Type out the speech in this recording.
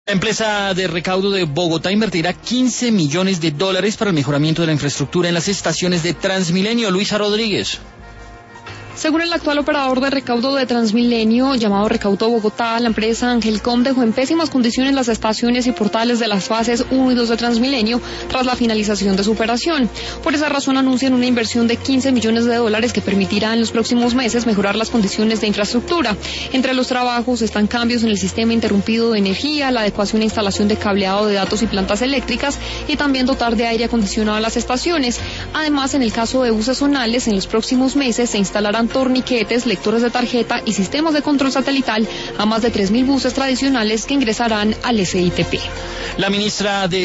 La empresa de recaudo de Bogotá invertirá $15 millones para el mejoramiento de la infraestructura en las estaciones de Transmilenio. Luisa Rodríguez. Según el actual operador de recaudo de Transmilenio, llamado Recaudo Bogotá, la empresa Angelcom dejó en pésimas condiciones las estaciones y portales de las fases 1 y 2 de Transmilenio tras la finalización de su operación. Por esa razón anuncian una inversión de $15 millones que permitirá en los próximos meses mejorar las condiciones de infraestructura. Entre los trabajos están cambios en el sistema interrumpido de energía, la adecuación e instalación de cableado de datos y plantas eléctricas y también dotar de aire acondicionado a las estaciones. Además, en el caso de buses zonales, en los próximos meses se instalarán torniquetes, lectores de tarjeta y sistemas de control satelital a más de 3.000 buses tradicionales que ingresarán al SITP. La ministra de